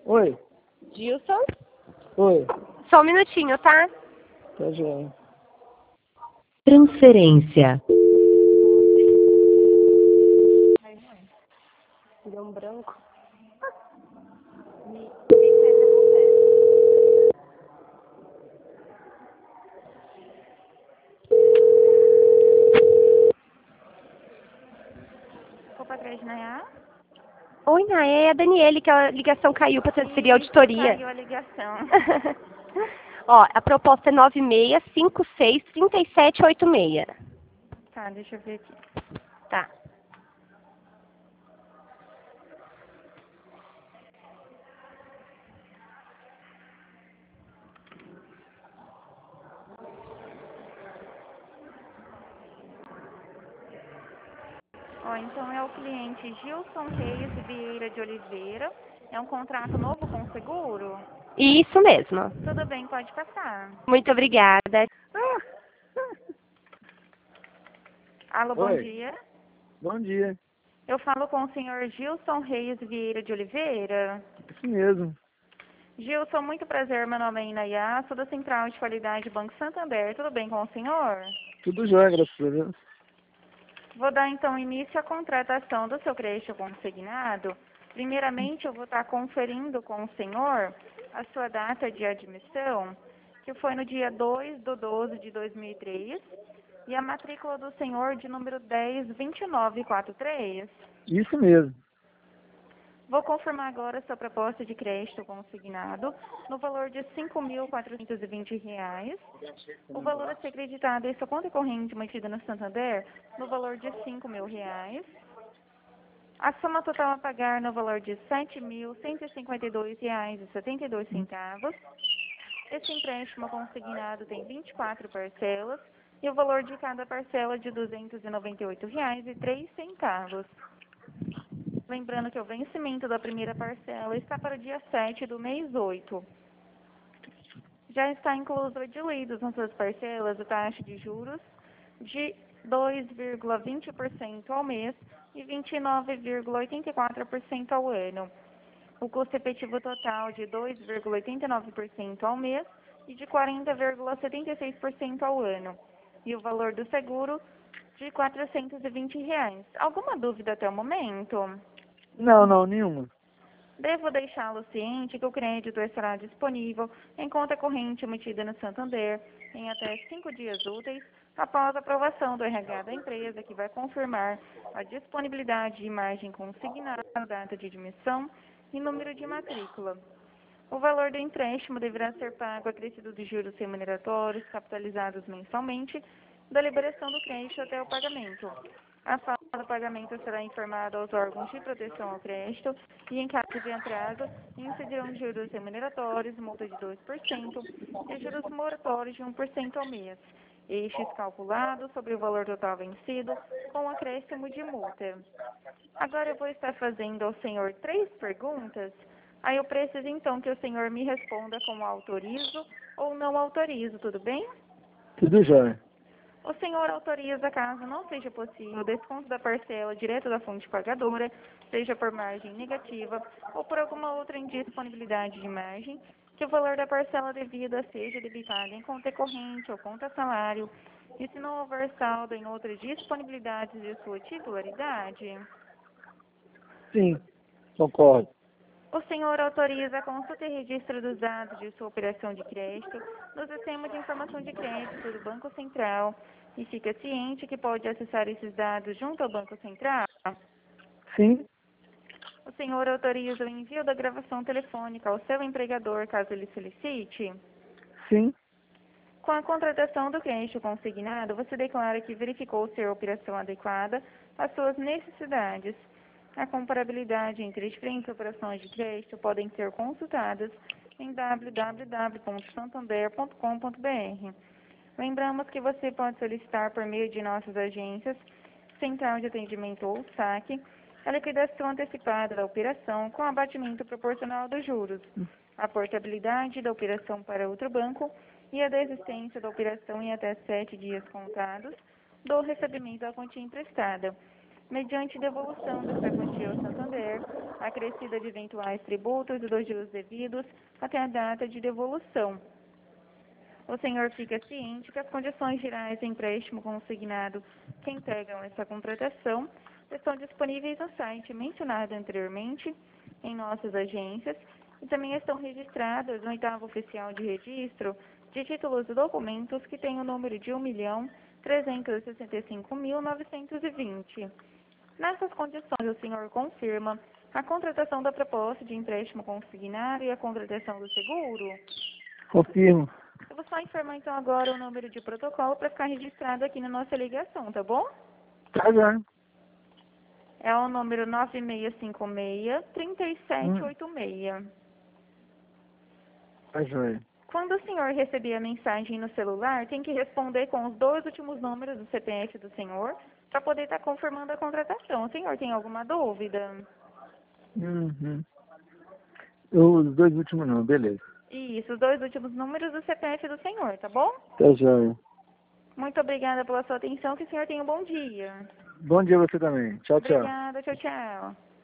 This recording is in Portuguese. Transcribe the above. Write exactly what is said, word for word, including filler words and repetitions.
Oi. Gilson? Oi. Só um minutinho, tá? Tá joia. Transferência. Deu um branco. Copa três, né? Oi, Naé, é a Daniele, que a ligação caiu para transferir a auditoria. Caiu a ligação. Ó, a proposta é nove seis cinco seis três sete oito seis. Tá, deixa eu ver aqui. Tá. Ó, então é o cliente Gilson Reis Vieira de Oliveira. É um contrato novo com seguro? Isso mesmo. Tudo bem, pode passar. Muito obrigada. Alô, bom Oi. dia. Bom dia. Eu falo com o senhor Gilson Reis Vieira de Oliveira. Isso mesmo. Gilson, muito prazer, meu nome é Inayá, sou da Central de Qualidade Banco Santander. Tudo bem com o senhor? Tudo jóia, graças a Deus. Vou dar então início à contratação do seu crédito consignado. Primeiramente, eu vou estar conferindo com o senhor a sua data de admissão, que foi no dia dois de doze de dois mil e três, e a matrícula do senhor de número dez vinte e nove quarenta e três. Isso mesmo. Vou confirmar agora a sua proposta de crédito consignado no valor de cinco mil quatrocentos e vinte reais. O valor a ser acreditado é sua conta corrente mantida no Santander no valor de cinco mil reais. A soma total a pagar no valor de sete mil cento e cinquenta e dois reais e setenta e dois centavos. Esse empréstimo consignado tem vinte e quatro parcelas e o valor de cada parcela é de duzentos e noventa e oito reais e três centavos. Lembrando que o vencimento da primeira parcela está para o dia sete do mês oito. Já está incluso diluídos nas suas parcelas a taxa de juros de dois vírgula vinte por cento ao mês e vinte e nove vírgula oitenta e quatro por cento ao ano. O custo efetivo total de dois vírgula oitenta e nove por cento ao mês e de quarenta vírgula setenta e seis por cento ao ano. E o valor do seguro de quatrocentos e vinte reais. Alguma dúvida até o momento? Não, não, nenhuma. Devo deixá-lo ciente que o crédito estará disponível em conta corrente emitida no Santander em até cinco dias úteis após a aprovação do R H da empresa, que vai confirmar a disponibilidade de margem consignada, data de admissão e número de matrícula. O valor do empréstimo deverá ser pago acrescido de juros remuneratórios capitalizados mensalmente da liberação do crédito até o pagamento. A falta do pagamento será informada aos órgãos de proteção ao crédito e, em caso de atraso, incidirão juros remuneratórios, multa de dois por cento e juros moratórios de um por cento ao mês. Estes calculados sobre o valor total vencido com acréscimo de multa. Agora eu vou estar fazendo ao senhor três perguntas. Aí eu preciso então que o senhor me responda como autorizo ou não autorizo, tudo bem? Tudo jóia. O senhor autoriza, caso não seja possível, o desconto da parcela direto da fonte pagadora, seja por margem negativa ou por alguma outra indisponibilidade de margem, que o valor da parcela devida seja debitado em conta corrente ou conta salário, e se não houver saldo em outras disponibilidades de sua titularidade. Sim, concordo. O senhor autoriza a consulta e registro dos dados de sua operação de crédito no sistema de informação de crédito do Banco Central e fica ciente que pode acessar esses dados junto ao Banco Central? Sim, O senhor autoriza o envio da gravação telefônica ao seu empregador, caso ele solicite? sim, Com a contratação do crédito consignado, você declara que verificou ser a operação adequada às suas necessidades. A comparabilidade entre diferentes operações de crédito podem ser consultadas em w w w ponto santander ponto com ponto b r. Lembramos que você pode solicitar por meio de nossas agências, Central de Atendimento ou saque, a liquidação antecipada da operação com abatimento proporcional dos juros, a portabilidade da operação para outro banco e a desistência da operação em até sete dias contados do recebimento da quantia emprestada. mediante devolução dessa quantia ao Santander, acrescida de eventuais tributos e dos juros devidos até a data de devolução. O senhor fica ciente que as condições gerais de empréstimo consignado que integram essa contratação estão disponíveis no site mencionado anteriormente, em nossas agências, e também estão registradas no oitavo oficial de registro de títulos e documentos que tem o número de um milhão trezentos e sessenta e cinco mil novecentos e vinte. Nessas condições, o senhor confirma a contratação da proposta de empréstimo consignado e a contratação do seguro? Confirmo. Eu vou só informar então agora o número de protocolo para ficar registrado aqui na nossa ligação, tá bom? Tá já. É o número nove seis cinco seis, três sete oito seis. Tá joia. Quando o senhor receber a mensagem no celular, tem que responder com os dois últimos números do C P F do senhor para poder estar confirmando a contratação. O senhor tem alguma dúvida? Uhum. Os dois últimos não, beleza. Isso, os dois últimos números do C P F do senhor, tá bom? Tá joia. Muito obrigada pela sua atenção, que o senhor tenha um bom dia. Bom dia a você também. Tchau, tchau. Obrigada, tchau, tchau.